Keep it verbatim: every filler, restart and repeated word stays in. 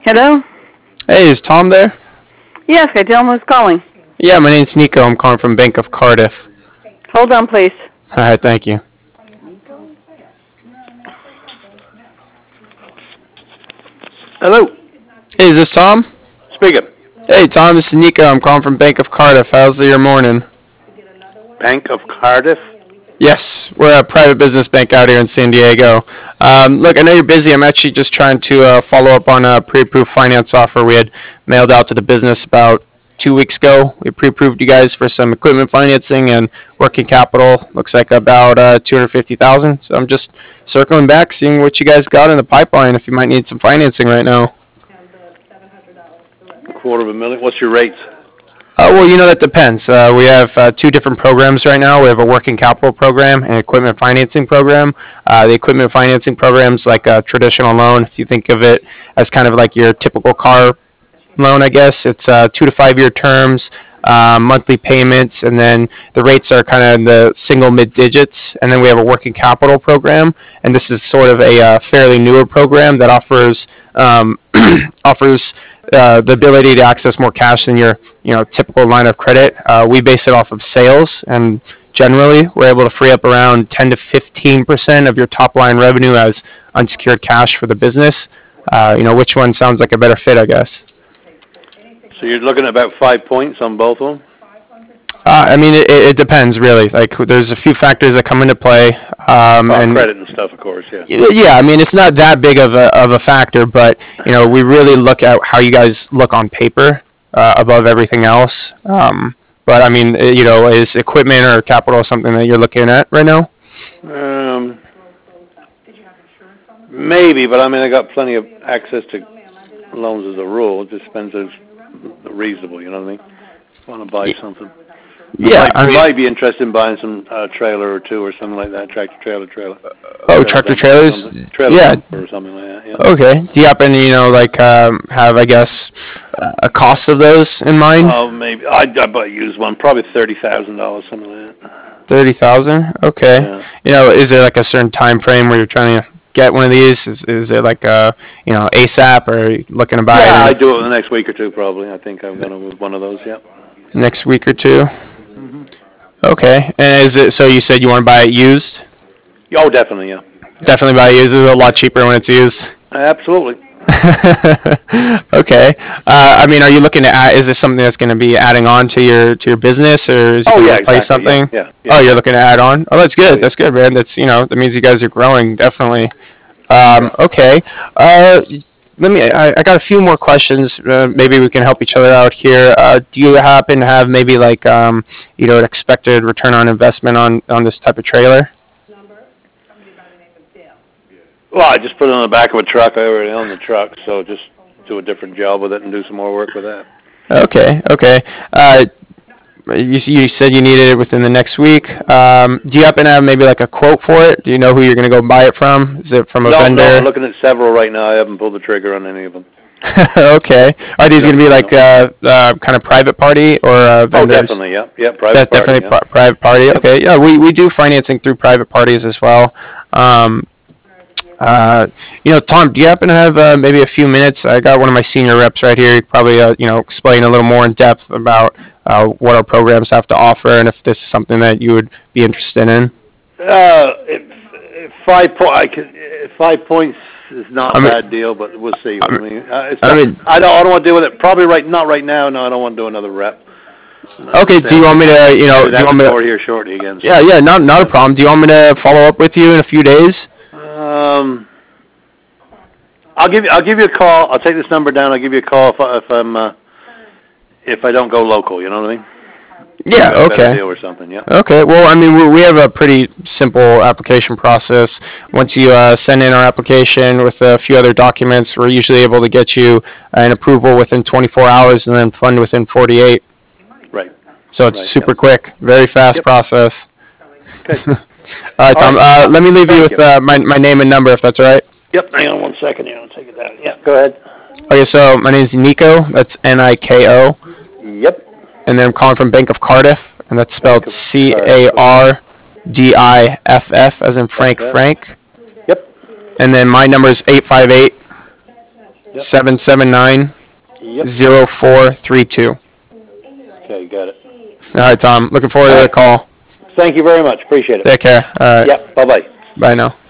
Hello? Hey, is Tom there? Yes, I tell him who's calling. Yeah, my name's Nico. I'm calling from Bank of Cardiff. Hold on, please. All right, thank you. Hello. Hey, is this Tom? Speaking. Hey, Tom, this is Nico. I'm calling from Bank of Cardiff. How's your morning? Bank of Cardiff? Yes, we're a private business bank out here in San Diego. Um, look, I know you're busy. I'm actually just trying to uh, follow up on a pre-approved finance offer we had mailed out to the business about two weeks ago. We pre-approved you guys for some equipment financing and working capital. Looks like about uh, two hundred fifty thousand dollars. So I'm just circling back, seeing what you guys got in the pipeline if you might need some financing right now. A quarter of a million. What's your rates? Uh, well, you know, that depends. Uh, we have uh, two different programs right now. We have a working capital program and equipment financing program. Uh, the equipment financing program is like a traditional loan. If you think of it as kind of like your typical car loan, I guess. It's uh, two to five year terms, uh, monthly payments, and then the rates are kind of in the single mid digits. And then we have a working capital program, and this is sort of a uh, fairly newer program that offers um, offers uh, the ability to access more cash than your you know typical line of credit. Uh, we base it off of sales, and generally we're able to free up around ten to fifteen percent of your top line revenue as unsecured cash for the business. Uh, you know, which one sounds like a better fit, I guess? So you're looking at about five points on both of them? Uh, I mean, it, it depends, really. Like, there's a few factors that come into play. Um, oh, and credit and stuff, of course, yeah. Yeah, I mean, it's not that big of a, of a factor, but, you know, we really look at how you guys look on paper uh, above everything else. Um, but, I mean, you know, is equipment or capital something that you're looking at right now? Um, maybe, but, I mean, I got plenty of access to loans as a rule. It just depends if it's reasonable, you know what I mean? Want to buy something. Yeah, I might, I mean, might be interested in buying some uh, trailer or two or something like that, tractor trailer, trailer. Oh, tractor trailers? Trailer Yeah. or something like that, yeah. Okay. Do you happen to, you know, like, um, have, I guess, a cost of those in mind? Oh, maybe. I'd, I'd buy a used one, probably thirty thousand dollars, something like that. thirty thousand? Okay. Yeah. You know, is there like a certain time frame where you're trying to get one of these? Is, is it like, a, you know, ASAP, or are you looking to buy Yeah, it I'd do it in the next week or two, probably. I think I'm going to with one of those, yeah. next week or two? Mm-hmm. Okay. And is it, so you said you want to buy it used? Oh, definitely, yeah. Definitely buy it used. It's a lot cheaper when it's used. Absolutely. Okay. Uh, I mean, are you looking to add, is this something that's going to be adding on to your to your business, or is it Oh, going to yeah, replace exactly. something? Yeah, yeah, yeah. Oh, you're looking to add on? Oh, that's good. Oh, yeah. That's good, man. That's, you know, that means you guys are growing, definitely. Um, okay. Uh, let me, I, I got a few more questions. Uh, maybe we can help each other out here. Uh, do you happen to have maybe like, um, you know, an expected return on investment on, on this type of trailer? Well, I just put it on the back of a truck. I already own the truck, so just do a different job with it and do some more work with that. Okay, okay. Uh, you, you said you needed it within the next week. Um, do you happen to have maybe like a quote for it? Do you know who you're going to go buy it from? Is it from a No, vendor? no, I'm looking at several right now. I haven't pulled the trigger on any of them. Okay. Are these going to be like uh, uh, kind of private party or uh, Oh, vendors? definitely, yeah. Yeah, private That's party, definitely yeah. pri- private party. Okay, yeah, we, we do financing through private parties as well. Um, uh, you know, Tom, do you happen to have uh, maybe a few minutes? I got one of my senior reps right here. You could probably, uh, you know, explain a little more in depth about uh, what our programs have to offer and if this is something that you would be interested in. Uh, if, if five po- I could, if five points is not I a mean- bad deal, but we'll see. I I mean, uh, it's I not, mean- I don't, I don't want to deal with it. Probably right, not right now. No, I don't want to do another rep. Okay, do you want me to, you know, do That you want me door to, here shortly again. so. yeah, yeah, not not a problem. Do you want me to follow up with you in a few days? Um, I'll give you, I'll give you a call. I'll take this number down. I'll give you a call if, I, if I'm, uh, if I don't go local. You know what I mean? Yeah, Better okay. Deal or something. Yeah. Okay, well, I mean, we, we have a pretty simple application process. Once you uh, send in our application with a few other documents, we're usually able to get you an approval within twenty-four hours and then fund within forty-eight. Right. So it's Right, super yep. quick, very fast Yep. process. Okay. All right, Tom, All right. uh, let me leave you Thank with you. uh, my, my name and number, if that's all right. Yep. Hang on one second here. I'll take it down. Yeah. Go ahead. Okay, so my name is Nico. That's N I K O. Yep. And then I'm calling from Bank of Cardiff, and that's spelled Bank of C A R D I F F, as in Frank F F. Frank. Yep. And then my number is eight five eight, Yep. seven seven nine, Yep. zero four three two. Okay, got it. All right, Tom. Looking forward to the call. Thank you very much. Appreciate it. Take care. All right. Yep, bye-bye. Bye now.